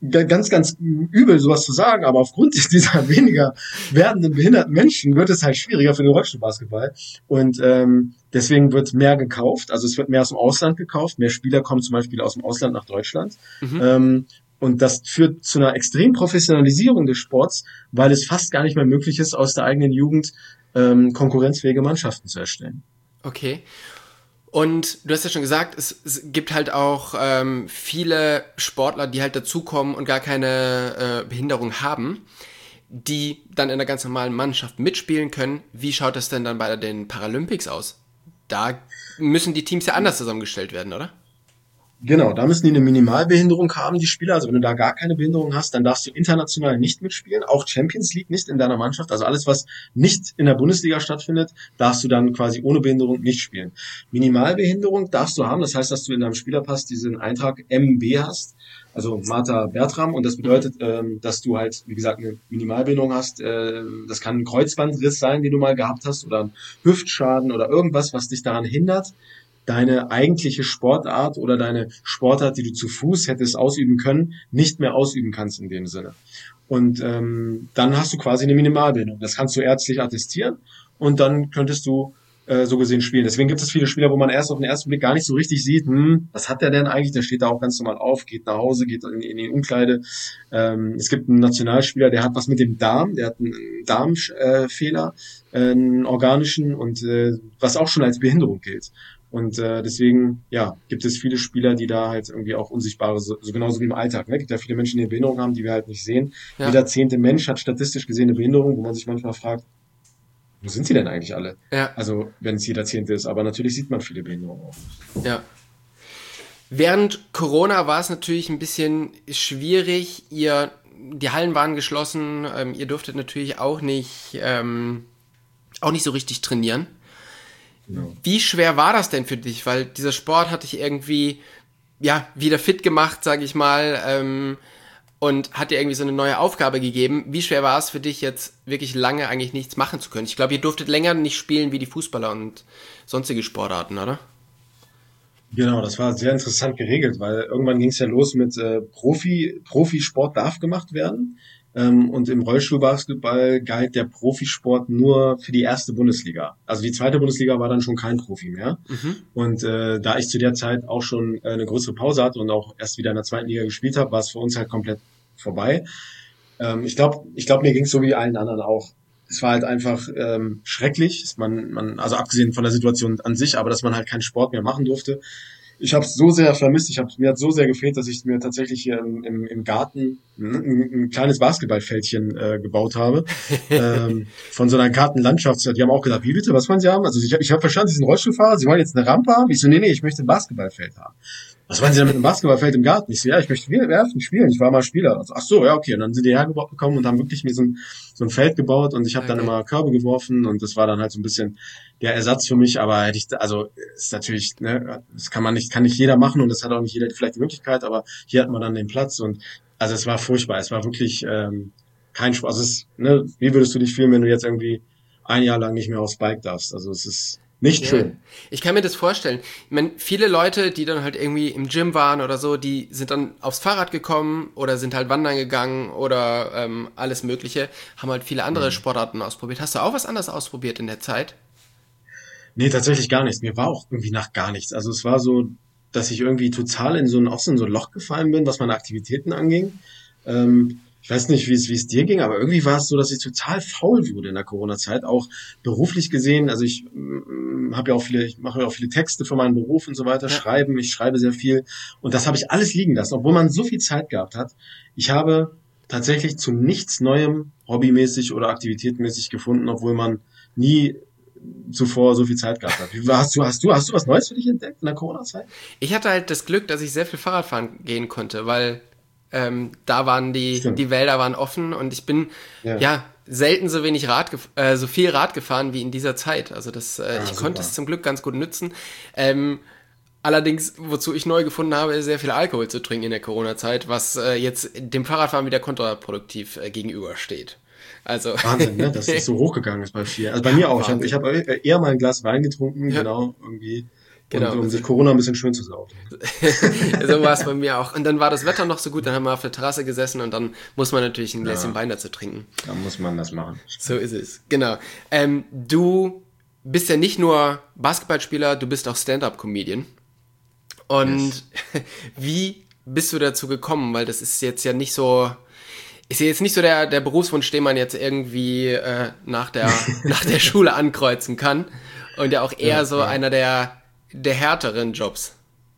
ganz, ganz übel, sowas zu sagen, aber aufgrund dieser weniger werdenden behinderten Menschen wird es halt schwieriger für den Rollstuhlbasketball. Und ähm, deswegen wird mehr gekauft, also es wird mehr aus dem Ausland gekauft, mehr Spieler kommen zum Beispiel aus dem Ausland nach Deutschland. Mhm. Ähm, und das führt zu einer extremen Professionalisierung des Sports, weil es fast gar nicht mehr möglich ist, aus der eigenen Jugend ähm, konkurrenzfähige Mannschaften zu erstellen. Okay. Und du hast ja schon gesagt, es, es gibt halt auch ähm, viele Sportler, die halt dazukommen und gar keine äh, Behinderung haben, die dann in einer ganz normalen Mannschaft mitspielen können. Wie schaut das denn dann bei den Paralympics aus? Da müssen die Teams ja anders zusammengestellt werden, oder? Genau, da müssen die eine Minimalbehinderung haben, die Spieler. Also wenn du da gar keine Behinderung hast, dann darfst du international nicht mitspielen, auch Champions League nicht in deiner Mannschaft. Also alles, was nicht in der Bundesliga stattfindet, darfst du dann quasi ohne Behinderung nicht spielen. Minimalbehinderung darfst du haben, das heißt, dass du in deinem Spielerpass diesen Eintrag M B hast, also Martha Bertram, und das bedeutet, ähm, dass du halt, wie gesagt, eine Minimalbehinderung hast. Äh, das kann ein Kreuzbandriss sein, den du mal gehabt hast, oder ein Hüftschaden oder irgendwas, was dich daran hindert, deine eigentliche Sportart oder deine Sportart, die du zu Fuß hättest ausüben können, nicht mehr ausüben kannst in dem Sinne. Und ähm, dann hast du quasi eine Minimalbehinderung. Das kannst du ärztlich attestieren und dann könntest du äh, so gesehen spielen. Deswegen gibt es viele Spieler, wo man erst auf den ersten Blick gar nicht so richtig sieht, hm, was hat der denn eigentlich? Der steht da auch ganz normal auf, geht nach Hause, geht in, in die Umkleide. Ähm, es gibt einen Nationalspieler, der hat was mit dem Darm, der hat einen Darmfehler, äh, einen organischen, und äh, was auch schon als Behinderung gilt. Und äh, deswegen, ja, gibt es viele Spieler, die da halt irgendwie auch unsichtbare, so, so genauso wie im Alltag, ne? Gibt ja viele Menschen, die eine Behinderung haben, die wir halt nicht sehen. Ja. Jeder zehnte Mensch hat statistisch gesehen eine Behinderung, wo man sich manchmal fragt, wo sind sie denn eigentlich alle? Ja. Also, wenn es jeder zehnte ist. Aber natürlich sieht man viele Behinderungen auch. Ja. Während Corona war es natürlich ein bisschen schwierig. Ihr, die Hallen waren geschlossen. Ähm, ihr durftet natürlich auch nicht, ähm, auch nicht so richtig trainieren. Genau. Wie schwer war das denn für dich? Weil dieser Sport hat dich irgendwie, ja, wieder fit gemacht, sag ich mal, ähm, und hat dir irgendwie so eine neue Aufgabe gegeben. Wie schwer war es für dich jetzt wirklich lange eigentlich nichts machen zu können? Ich glaube, ihr durftet länger nicht spielen wie die Fußballer und sonstige Sportarten, oder? Genau, das war sehr interessant geregelt, weil irgendwann ging es ja los mit äh, Profi, Profisport darf gemacht werden. Ähm, und im Rollstuhlbasketball galt der Profisport nur für die erste Bundesliga. Also die zweite Bundesliga war dann schon kein Profi mehr. Mhm. Und äh, da ich zu der Zeit auch schon äh, eine größere Pause hatte und auch erst wieder in der zweiten Liga gespielt habe, war es für uns halt komplett vorbei. Ähm, ich glaube, ich glaube, mir ging es so wie allen anderen auch. Es war halt einfach ähm, schrecklich. Man, man, also abgesehen von der Situation an sich, aber dass man halt keinen Sport mehr machen durfte. Ich habe es so sehr vermisst, ich habe mir hat so sehr gefehlt, dass ich mir tatsächlich hier im, im, im Garten ein, ein kleines Basketballfeldchen äh, gebaut habe. ähm, von so einer Gartenlandschafts. Die haben auch gesagt, wie bitte, was wollen Sie haben? Also ich habe ich hab verstanden, Sie sind Rollstuhlfahrer, Sie wollen jetzt eine Rampe haben? Ich so, nee, nee, ich möchte ein Basketballfeld haben. Was wollen Sie denn mit einem Basketballfeld im Garten? Ich so, ja, ich möchte werfen, spielen, ich war mal Spieler. Also, ach so, ja, okay. Und dann sind die hergekommen und haben wirklich mir so ein, so ein Feld gebaut und ich habe okay. dann immer Körbe geworfen und das war dann halt so ein bisschen der Ersatz für mich, aber hätte ich, also ist natürlich, ne, das kann man nicht, kann nicht jeder machen und das hat auch nicht jeder vielleicht die Möglichkeit, aber hier hat man dann den Platz und also es war furchtbar, es war wirklich ähm, kein Spaß. Also es, ne, wie würdest du dich fühlen, wenn du jetzt irgendwie ein Jahr lang nicht mehr aufs Bike darfst? Also es ist nicht ja. schön. Ich kann mir das vorstellen. Ich meine, viele Leute, die dann halt irgendwie im Gym waren oder so, die sind dann aufs Fahrrad gekommen oder sind halt wandern gegangen oder ähm, alles Mögliche, haben halt viele andere mhm. Sportarten ausprobiert. Hast du auch was anderes ausprobiert in der Zeit? Nee, tatsächlich gar nichts. Mir war auch irgendwie nach gar nichts. Also es war so, dass ich irgendwie total in so ein, auch so in so ein Loch gefallen bin, was meine Aktivitäten anging. Ähm, ich weiß nicht, wie es, wie es dir ging, aber irgendwie war es so, dass ich total faul wurde in der Corona-Zeit, auch beruflich gesehen. Also ich mm, habe ja auch viele, ich mache ja auch viele Texte für meinen Beruf und so weiter, ja. schreiben, ich schreibe sehr viel und das habe ich alles liegen lassen, obwohl man so viel Zeit gehabt hat. Ich habe tatsächlich zu nichts Neuem hobbymäßig oder aktivitätenmäßig gefunden, obwohl man nie zuvor so viel Zeit gehabt hat. Wie, hast du, hast du, hast du was Neues für dich entdeckt in der Corona-Zeit? Ich hatte halt das Glück, dass ich sehr viel Fahrradfahren gehen konnte, weil ähm, da waren die, Stimmt. die Wälder waren offen und ich bin ja, ja selten so wenig Rad, äh, so viel Rad gefahren wie in dieser Zeit. Also das, äh, ah, ich super. konnte es zum Glück ganz gut nutzen. Ähm, allerdings, wozu ich neu gefunden habe, ist sehr viel Alkohol zu trinken in der Corona-Zeit, was äh, jetzt dem Fahrradfahren wieder kontraproduktiv äh, gegenübersteht. Also Wahnsinn, ne? Dass das so hochgegangen ist bei vielen. Also bei ja, mir auch. Wahnsinn. Ich habe hab eher mal ein Glas Wein getrunken, ja. genau, irgendwie. Genau. Und um sich Corona ein bisschen schön zu saugen. So war es bei mir auch. Und dann war das Wetter noch so gut, dann haben wir auf der Terrasse gesessen und dann muss man natürlich ein Gläschen ja. Wein dazu trinken. Dann muss man das machen. So ist es, genau. Ähm, du bist ja nicht nur Basketballspieler, du bist auch Stand-Up-Comedian. Und yes. Wie bist du dazu gekommen? Weil das ist jetzt ja nicht so... Ist ja jetzt nicht so der, der Berufswunsch, den man jetzt irgendwie äh, nach der nach der Schule ankreuzen kann. Und ja auch eher ja, so ja. einer der... der härteren Jobs.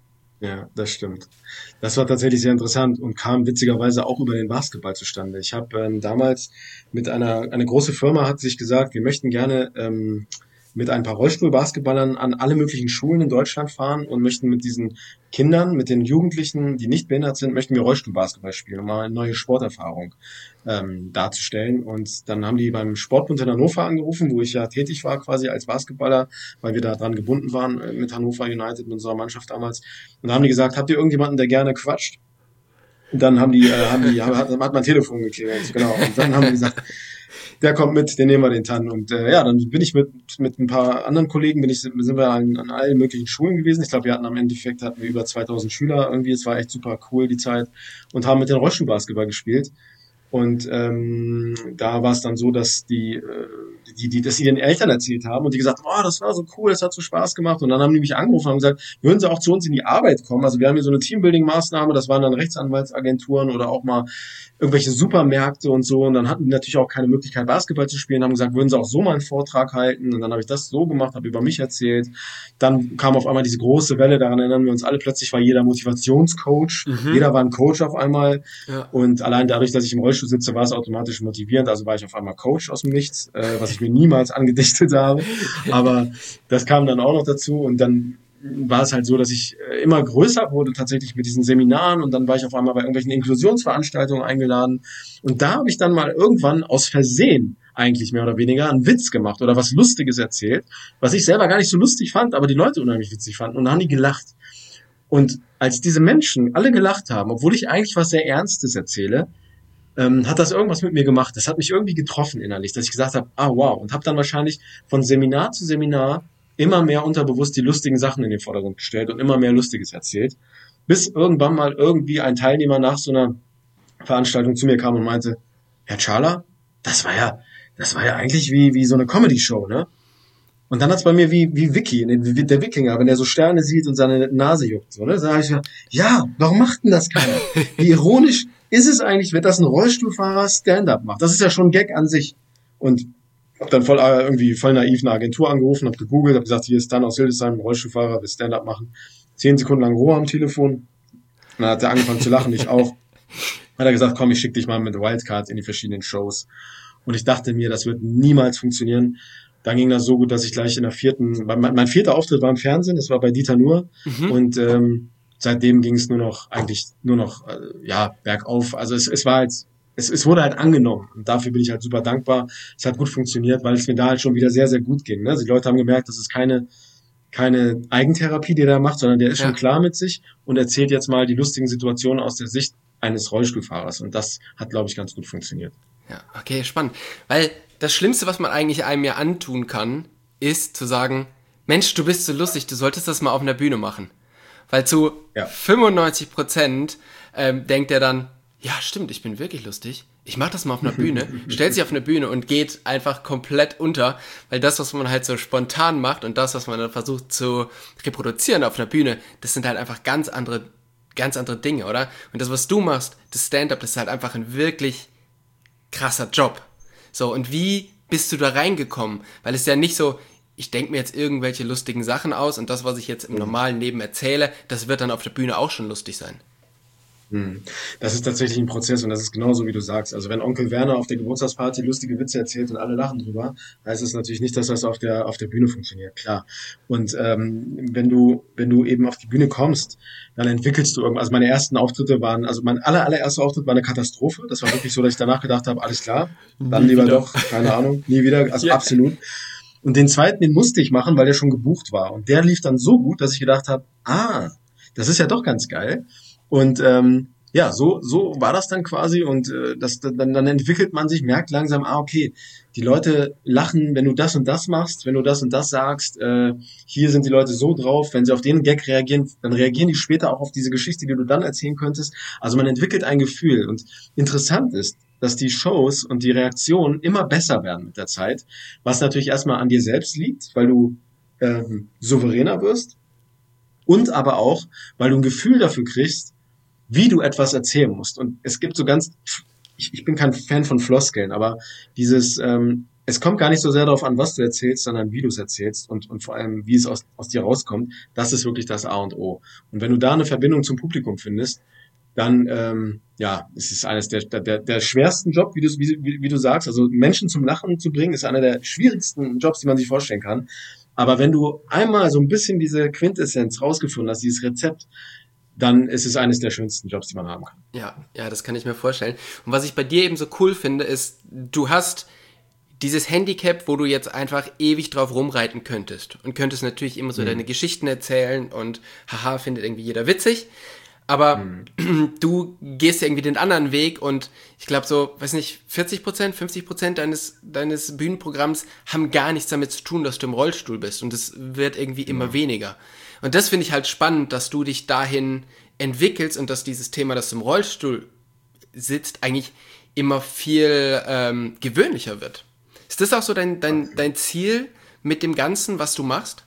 Ja, das stimmt. Das war tatsächlich sehr interessant und kam witzigerweise auch über den Basketball zustande. Ich habe ähm, damals mit einer, eine große Firma hat sich gesagt, wir möchten gerne ähm, mit ein paar Rollstuhlbasketballern an alle möglichen Schulen in Deutschland fahren und möchten mit diesen Kindern, mit den Jugendlichen, die nicht behindert sind, möchten wir Rollstuhlbasketball spielen, um mal eine neue Sporterfahrung ähm, darzustellen. Und dann haben die beim Sportbund in Hannover angerufen, wo ich ja tätig war quasi als Basketballer, weil wir da dran gebunden waren mit Hannover United, mit unserer Mannschaft damals. Und da haben die gesagt, habt ihr irgendjemanden, der gerne quatscht? Und dann haben die, äh, haben die, hat, hat mein Telefon geklingelt, genau. Und dann haben die gesagt, der kommt mit, den nehmen wir den Tann. Und äh, ja, dann bin ich mit mit ein paar anderen Kollegen, bin ich sind wir an, an allen möglichen Schulen gewesen. Ich glaube, wir hatten am Endeffekt hatten wir über zweitausend Schüler irgendwie. Es war echt super cool die Zeit und haben mit den Rollstuhlbasketball gespielt. Und ähm, da war es dann so, dass die, äh, die, die, dass sie ihren Eltern erzählt haben und die gesagt, oh, das war so cool, das hat so Spaß gemacht. Und dann haben die mich angerufen und haben gesagt, würden sie auch zu uns in die Arbeit kommen? Also wir haben hier so eine Teambuilding-Maßnahme, das waren dann Rechtsanwaltsagenturen oder auch mal irgendwelche Supermärkte und so. Und dann hatten die natürlich auch keine Möglichkeit, Basketball zu spielen, haben gesagt, würden sie auch so mal einen Vortrag halten. Und dann habe ich das so gemacht, habe über mich erzählt. Dann kam auf einmal diese große Welle, daran erinnern wir uns alle, plötzlich war jeder Motivationscoach, mhm. jeder war ein Coach auf einmal. Ja. Und allein dadurch, dass ich im Rollstuhl sitze, war es automatisch motivierend. Also war ich auf einmal Coach aus dem Nichts, äh, was ich mir niemals angedichtet habe. Aber das kam dann auch noch dazu. Und dann war es halt so, dass ich immer größer wurde tatsächlich mit diesen Seminaren und dann war ich auf einmal bei irgendwelchen Inklusionsveranstaltungen eingeladen und da habe ich dann mal irgendwann aus Versehen eigentlich mehr oder weniger einen Witz gemacht oder was Lustiges erzählt, was ich selber gar nicht so lustig fand, aber die Leute unheimlich witzig fanden und dann haben die gelacht. Und als diese Menschen alle gelacht haben, obwohl ich eigentlich was sehr Ernstes erzähle, ähm, hat das irgendwas mit mir gemacht. Das hat mich irgendwie getroffen innerlich, dass ich gesagt habe, ah wow, und habe dann wahrscheinlich von Seminar zu Seminar immer mehr unterbewusst die lustigen Sachen in den Vordergrund gestellt und immer mehr Lustiges erzählt, bis irgendwann mal irgendwie ein Teilnehmer nach so einer Veranstaltung zu mir kam und meinte, Herr Tschala, das war ja, das war ja eigentlich wie wie so eine Comedy-Show, ne? Und dann hat's bei mir wie wie Vicky, wie der Wikinger, wenn er so Sterne sieht und seine Nase juckt, so, ne? Da sag ich mir, ja, warum macht denn das keiner? Wie ironisch ist es eigentlich, wenn das ein Rollstuhlfahrer Stand-up macht? Das ist ja schon ein Gag an sich. Und hab dann voll irgendwie voll naiv eine Agentur angerufen, hab gegoogelt, hab gesagt, hier ist dann aus Hildesheim, Rollstuhlfahrer, will Stand-up machen. Zehn Sekunden lang Ruhe am Telefon. Und dann hat er angefangen zu lachen, ich auch. Hat er gesagt, komm, ich schick dich mal mit Wildcard in die verschiedenen Shows. Und ich dachte mir, das wird niemals funktionieren. Dann ging das so gut, dass ich gleich in der vierten, mein, mein vierter Auftritt war im Fernsehen, das war bei Dieter Nuhr. Mhm. Und ähm, seitdem ging es nur noch, eigentlich nur noch, äh, ja, bergauf. Also es, es war jetzt, Es, es wurde halt angenommen und dafür bin ich halt super dankbar. Es hat gut funktioniert, weil es mir da halt schon wieder sehr, sehr gut ging. Ne? Also die Leute haben gemerkt, das ist keine keine Eigentherapie, die er da macht, sondern der ist ja. schon klar mit sich und erzählt jetzt mal die lustigen Situationen aus der Sicht eines Rollstuhlfahrers. Und das hat, glaube ich, ganz gut funktioniert. Ja, okay, spannend. Weil das Schlimmste, was man eigentlich einem ja antun kann, ist zu sagen, Mensch, du bist so lustig, du solltest das mal auf einer Bühne machen. Weil zu ja. fünfundneunzig Prozent ähm, denkt er dann, ja, stimmt, ich bin wirklich lustig. Ich mach das mal auf einer Bühne, stellt sich auf eine Bühne und geht einfach komplett unter, weil das, was man halt so spontan macht und das, was man dann versucht zu reproduzieren auf einer Bühne, das sind halt einfach ganz andere, ganz andere Dinge, oder? Und das, was du machst, das Stand-up, das ist halt einfach ein wirklich krasser Job. So, und wie bist du da reingekommen? Weil es ist ja nicht so, ich denke mir jetzt irgendwelche lustigen Sachen aus und das, was ich jetzt im normalen Leben erzähle, das wird dann auf der Bühne auch schon lustig sein. Das ist tatsächlich ein Prozess und das ist genauso, wie du sagst. Also wenn Onkel Werner auf der Geburtstagsparty lustige Witze erzählt und alle lachen drüber, heißt es natürlich nicht, dass das auf der auf der Bühne funktioniert, klar. Und ähm, wenn du wenn du eben auf die Bühne kommst, dann entwickelst du irgendwas. Also meine ersten Auftritte waren, also mein aller allererster Auftritt war eine Katastrophe. Das war wirklich so, dass ich danach gedacht habe, alles klar, dann nie lieber wieder. Doch, keine Ahnung, nie wieder, also ja. Absolut. Und den zweiten, den musste ich machen, weil der schon gebucht war. Und der lief dann so gut, dass ich gedacht habe, ah, das ist ja doch ganz geil. Und ähm, ja, so so war das dann quasi und äh, das dann dann entwickelt man sich, merkt langsam, ah okay, die Leute lachen, wenn du das und das machst, wenn du das und das sagst, äh, hier sind die Leute so drauf, wenn sie auf den Gag reagieren, dann reagieren die später auch auf diese Geschichte, die du dann erzählen könntest. Also man entwickelt ein Gefühl und interessant ist, dass die Shows und die Reaktionen immer besser werden mit der Zeit, was natürlich erstmal an dir selbst liegt, weil du ähm, souveräner wirst und aber auch, weil du ein Gefühl dafür kriegst, wie du etwas erzählen musst. Und es gibt so ganz, ich, ich bin kein Fan von Floskeln, aber dieses, ähm, es kommt gar nicht so sehr darauf an, was du erzählst, sondern wie du es erzählst und, und vor allem, wie es aus, aus dir rauskommt. Das ist wirklich das A und O. Und wenn du da eine Verbindung zum Publikum findest, dann, ähm, ja, es ist eines der, der, der schwersten Job, wie du, wie, wie, wie du sagst. Also Menschen zum Lachen zu bringen, ist einer der schwierigsten Jobs, die man sich vorstellen kann. Aber wenn du einmal so ein bisschen diese Quintessenz rausgefunden hast, dieses Rezept, dann ist es eines der schönsten Jobs, die man haben kann. Ja, ja, das kann ich mir vorstellen. Und was ich bei dir eben so cool finde, ist, du hast dieses Handicap, wo du jetzt einfach ewig drauf rumreiten könntest und könntest natürlich immer so mhm. deine Geschichten erzählen und haha, findet irgendwie jeder witzig. Aber mhm. du gehst irgendwie den anderen Weg und ich glaube so, weiß nicht, vierzig Prozent, fünfzig Prozent deines, deines Bühnenprogramms haben gar nichts damit zu tun, dass du im Rollstuhl bist und es wird irgendwie immer mhm. weniger. Und das finde ich halt spannend, dass du dich dahin entwickelst und dass dieses Thema, dass du im Rollstuhl sitzt, eigentlich immer viel ähm, gewöhnlicher wird. Ist das auch so dein, dein, dein Ziel mit dem Ganzen, was du machst?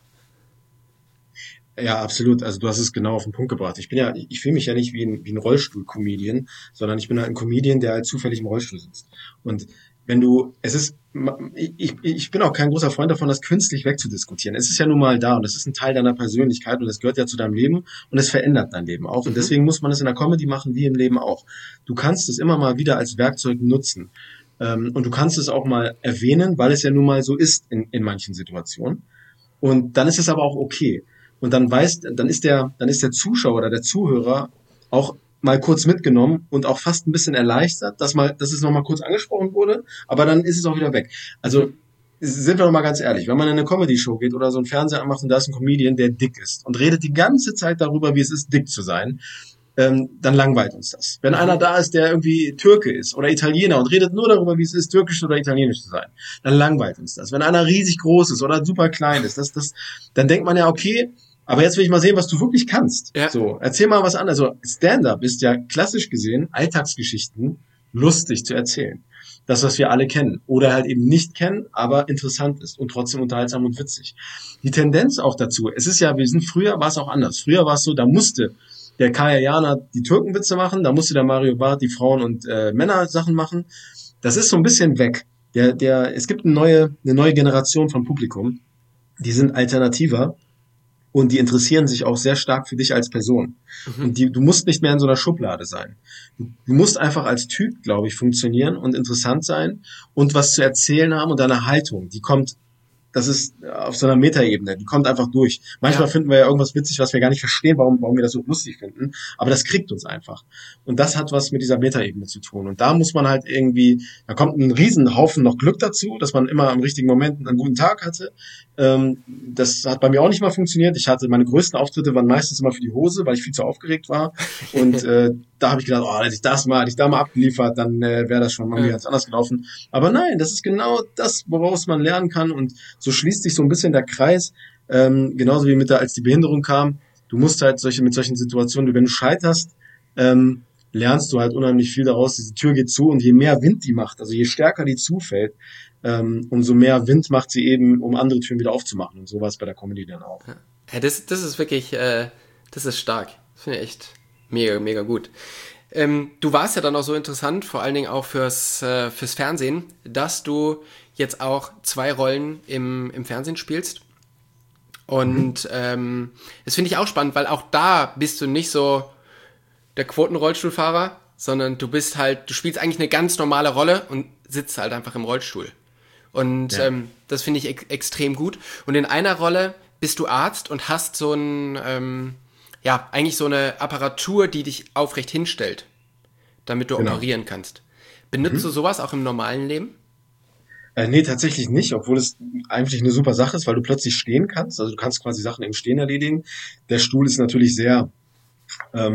Ja, absolut. Also du hast es genau auf den Punkt gebracht. Ich bin ja, ich fühle mich ja nicht wie ein, wie ein Rollstuhl-Comedian, sondern ich bin halt ein Comedian, der halt zufällig im Rollstuhl sitzt. Und wenn du, es ist, ich, ich bin auch kein großer Freund davon, das künstlich wegzudiskutieren. Es ist ja nun mal da und es ist ein Teil deiner Persönlichkeit und es gehört ja zu deinem Leben und es verändert dein Leben auch. Und Mhm. deswegen muss man es in der Comedy machen, wie im Leben auch. Du kannst es immer mal wieder als Werkzeug nutzen. Ähm, Und du kannst es auch mal erwähnen, weil es ja nun mal so ist in, in manchen Situationen. Und dann ist es aber auch okay. Und dann weiß, dann ist der, dann ist der Zuschauer oder der Zuhörer auch mal kurz mitgenommen und auch fast ein bisschen erleichtert, dass mal, dass es nochmal kurz angesprochen wurde, aber dann ist es auch wieder weg. Also, sind wir doch mal ganz ehrlich, wenn man in eine Comedy-Show geht oder so einen Fernseher anmacht und da ist ein Comedian, der dick ist und redet die ganze Zeit darüber, wie es ist, dick zu sein, ähm, dann langweilt uns das. Wenn einer da ist, der irgendwie Türke ist oder Italiener und redet nur darüber, wie es ist, türkisch oder italienisch zu sein, dann langweilt uns das. Wenn einer riesig groß ist oder super klein ist, das, das, dann denkt man ja, okay, aber jetzt will ich mal sehen, was du wirklich kannst. Ja. So, erzähl mal was anderes. Also Stand-up ist ja klassisch gesehen Alltagsgeschichten lustig zu erzählen. Das, was wir alle kennen oder halt eben nicht kennen, aber interessant ist und trotzdem unterhaltsam und witzig. Die Tendenz auch dazu, es ist ja, wir sind früher, war es auch anders. Früher war es so, da musste der Kaya Jana die Türkenwitze machen, da musste der Mario Barth die Frauen- und äh, Männer-Sachen machen. Das ist so ein bisschen weg. Der, der, es gibt eine neue, eine neue Generation von Publikum, die sind alternativer. Und die interessieren sich auch sehr stark für dich als Person. Mhm. Und die, du musst nicht mehr in so einer Schublade sein. Du, du musst einfach als Typ, glaube ich, funktionieren und interessant sein und was zu erzählen haben und deine Haltung, die kommt, das ist auf so einer Metaebene, die kommt einfach durch. Manchmal ja. finden wir ja irgendwas witzig, was wir gar nicht verstehen, warum, warum wir das so lustig finden, aber das kriegt uns einfach. Und das hat was mit dieser Metaebene zu tun. Und da muss man halt irgendwie, da kommt ein Riesenhaufen noch Glück dazu, dass man immer am richtigen Moment einen guten Tag hatte. Ähm, das hat bei mir auch nicht mal funktioniert. Ich hatte, meine größten Auftritte waren meistens immer für die Hose, weil ich viel zu aufgeregt war. Und äh, da habe ich gedacht, oh, hätte ich das mal, hätte ich da mal abgeliefert, dann äh, wäre das schon irgendwie ganz anders gelaufen. Aber nein, das ist genau das, woraus man lernen kann. Und so schließt sich so ein bisschen der Kreis, ähm, genauso wie mit der, als die Behinderung kam. Du musst halt solche mit solchen Situationen, wenn du scheiterst, ähm, lernst du halt unheimlich viel daraus. Diese Tür geht zu und je mehr Wind die macht, also je stärker die zufällt, ähm, umso mehr Wind macht sie eben, um andere Türen wieder aufzumachen. Und so war es bei der Comedy dann auch. Ja, das, das ist wirklich, äh, das ist stark. Das finde ich echt mega, mega gut. Ähm, du warst ja dann auch so interessant, vor allen Dingen auch fürs, äh, fürs Fernsehen, dass du jetzt auch zwei Rollen im, im Fernsehen spielst. Und mhm. ähm, das finde ich auch spannend, weil auch da bist du nicht so der Quotenrollstuhlfahrer, sondern du bist halt, du spielst eigentlich eine ganz normale Rolle und sitzt halt einfach im Rollstuhl. Und ja. ähm, das finde ich ex- extrem gut. Und in einer Rolle bist du Arzt und hast so ein, ähm, ja, eigentlich so eine Apparatur, die dich aufrecht hinstellt, damit du genau. operieren kannst. Benutzt mhm. du sowas auch im normalen Leben? Äh, nee, tatsächlich nicht, obwohl es eigentlich eine super Sache ist, weil du plötzlich stehen kannst. Also du kannst quasi Sachen im Stehen erledigen. Der Stuhl ist natürlich sehr, ähm,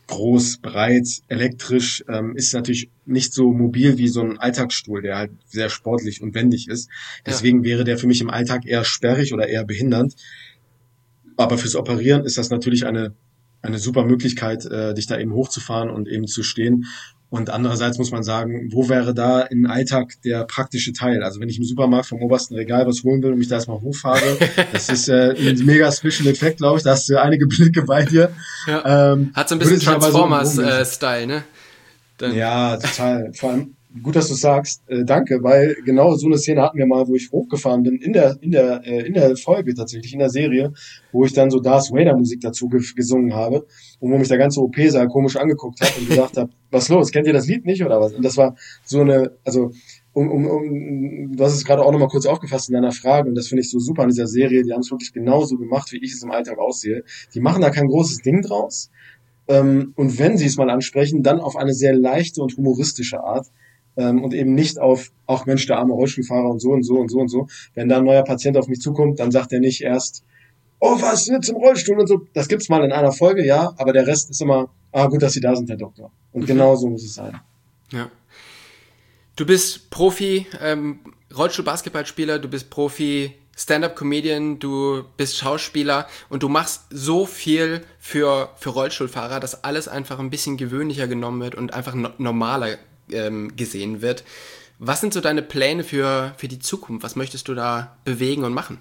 groß, breit, elektrisch, ähm, ist natürlich nicht so mobil wie so ein Alltagsstuhl, der halt sehr sportlich und wendig ist. Ja. Deswegen wäre der für mich im Alltag eher sperrig oder eher behindernd. Aber fürs Operieren ist das natürlich eine, eine super Möglichkeit, äh, dich da eben hochzufahren und eben zu stehen. Und andererseits muss man sagen, wo wäre da im Alltag der praktische Teil? Also wenn ich im Supermarkt vom obersten Regal was holen will und mich da erstmal hochfahre, das ist äh, ein mega Special Effekt, glaube ich. Da hast du einige Blicke bei dir. Ja. Ähm, Hat so ein bisschen würde sich aber so Transformers-Style, ne? Dann, Ja, total. Vor allem gut, dass du sagst, äh, danke, weil genau so eine Szene hatten wir mal, wo ich hochgefahren bin in der in der äh, in der Folge tatsächlich in der Serie, wo ich dann so Darth Vader Musik dazu ge gesungen habe und wo mich der ganze O P-Saal komisch angeguckt hat und gesagt hat, was los? Kennt ihr das Lied nicht oder was? Und das war so eine, also um, um, um, du hast es gerade auch nochmal kurz aufgefasst in deiner Frage und das finde ich so super an dieser Serie. Die haben es wirklich genauso gemacht, wie ich es im Alltag aussehe. Die machen da kein großes Ding draus. Ähm, und wenn sie es mal ansprechen, dann auf eine sehr leichte und humoristische Art. Ähm, und eben nicht auf, auch Mensch, der arme Rollstuhlfahrer und so und so und so und so. Wenn da ein neuer Patient auf mich zukommt, dann sagt er nicht erst, oh, was, jetzt im Rollstuhl und so. Das gibt's mal in einer Folge, ja, aber der Rest ist immer, ah, gut, dass Sie da sind, Herr Doktor. Und mhm. genau so muss es sein. Ja. Du bist Profi, ähm, Rollstuhl-Basketballspieler, du bist Profi Stand-up-Comedian, du bist Schauspieler und du machst so viel für, für Rollstuhlfahrer, dass alles einfach ein bisschen gewöhnlicher genommen wird und einfach no- normaler ähm, gesehen wird. Was sind so deine Pläne für, für die Zukunft? Was möchtest du da bewegen und machen?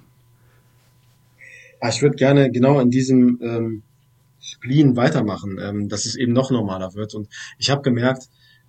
Ja, ich würde gerne genau in diesem ähm, Spleen weitermachen, ähm, dass es eben noch normaler wird. Und ich habe gemerkt,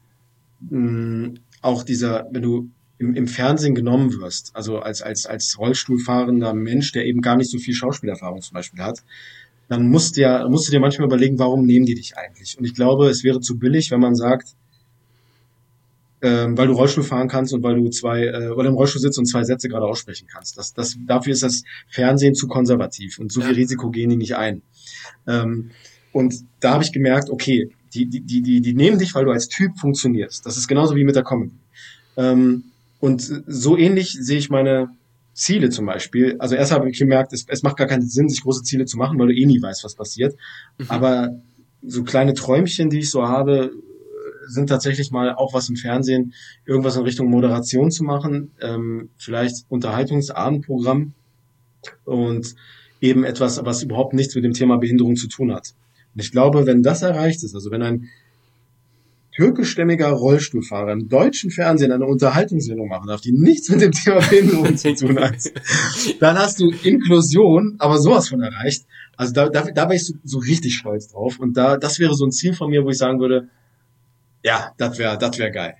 mh, auch dieser, wenn du im, im Fernsehen genommen wirst, also als, als, als Rollstuhlfahrender Mensch, der eben gar nicht so viel Schauspielerfahrung zum Beispiel hat, dann musst du, ja, musst du dir manchmal überlegen, warum nehmen die dich eigentlich? Und ich glaube, es wäre zu billig, wenn man sagt, ähm, weil du Rollstuhl fahren kannst und weil du zwei, äh, weil du im Rollstuhl sitzt und zwei Sätze gerade aussprechen kannst. Das, das, dafür ist das Fernsehen zu konservativ und so viel Ja. Risiko gehen die nicht ein. Ähm, und da habe ich gemerkt, okay, die, die, die, die, die nehmen dich, weil du als Typ funktionierst. Das ist genauso wie mit der Comedy. Ähm, und so ähnlich sehe ich meine Ziele zum Beispiel. Also erst habe ich gemerkt, es, es macht gar keinen Sinn, sich große Ziele zu machen, weil du eh nie weißt, was passiert. Mhm. Aber so kleine Träumchen, die ich so habe, sind tatsächlich mal auch was im Fernsehen, irgendwas in Richtung Moderation zu machen, ähm, vielleicht Unterhaltungsabendprogramm und eben etwas, was überhaupt nichts mit dem Thema Behinderung zu tun hat. Und ich glaube, wenn das erreicht ist, also wenn ein türkischstämmiger Rollstuhlfahrer im deutschen Fernsehen eine Unterhaltungssendung machen darf, die nichts mit dem Thema Behinderung zu tun hat, dann hast du Inklusion, aber sowas von erreicht. Also da, da, da wäre ich so, so richtig stolz drauf. Und da, das wäre so ein Ziel von mir, wo ich sagen würde, ja, das wäre das wär geil.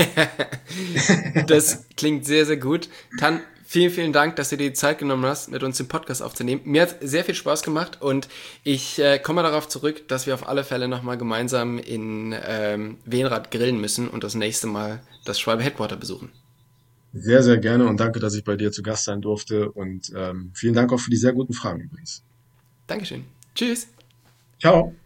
Das klingt sehr, sehr gut. Tan, vielen, vielen Dank, dass du dir die Zeit genommen hast, mit uns den Podcast aufzunehmen. Mir hat sehr viel Spaß gemacht und ich äh, komme darauf zurück, dass wir auf alle Fälle nochmal gemeinsam in ähm, Wenrath grillen müssen und das nächste Mal das Schwalbe Headquarter besuchen. Sehr, sehr gerne und danke, dass ich bei dir zu Gast sein durfte und ähm, vielen Dank auch für die sehr guten Fragen übrigens. Dankeschön. Tschüss. Ciao.